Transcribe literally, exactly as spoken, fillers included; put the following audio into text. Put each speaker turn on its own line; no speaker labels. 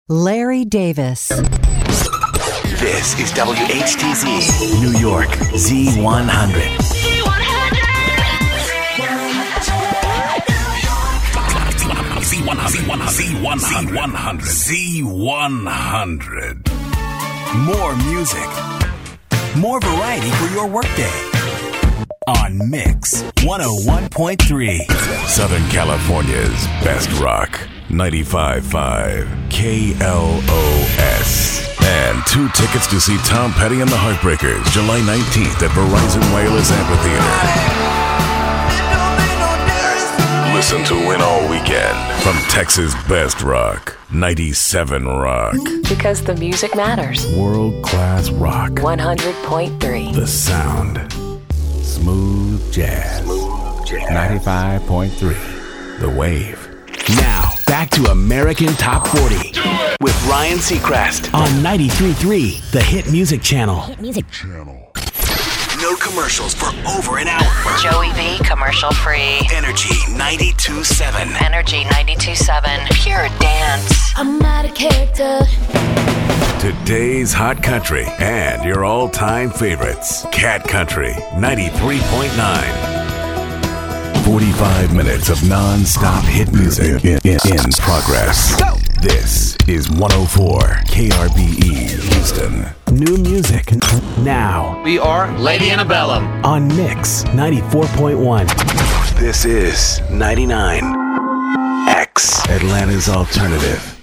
Larry Davis.
This is W H T Z, New York, Z one hundred. Z one hundred. Z one hundred. More music. More variety for your workday. On Mix one oh one point three. Southern California's best rock. ninety-five point five K L O S. And two tickets to see Tom Petty and the Heartbreakers, July nineteenth at Verizon Wireless Amphitheater. Listen to Win All Weekend from Texas Best Rock, ninety-seven Rock.
Because the music matters.
World-class rock.
one hundred point three.
The sound. Smooth jazz. Smooth jazz. ninety-five point three. The Wave. Now, back to American Top forty with Ryan Seacrest on ninety-three point three, the Hit Music Channel. Hit Music Channel. No commercials for over an hour.
Joey B, commercial free.
Energy ninety-two point seven.
Energy ninety-two point seven. Pure dance.
I'm not a character.
Today's hot country and your all-time favorites. Cat Country ninety-three point nine. forty-five minutes of non-stop hit music in, in, in progress. Go! This is one oh four K R B E Houston. New music now.
We are Lady Antebellum
On Mix ninety-four point one. This is ninety-nine X, Atlanta's alternative.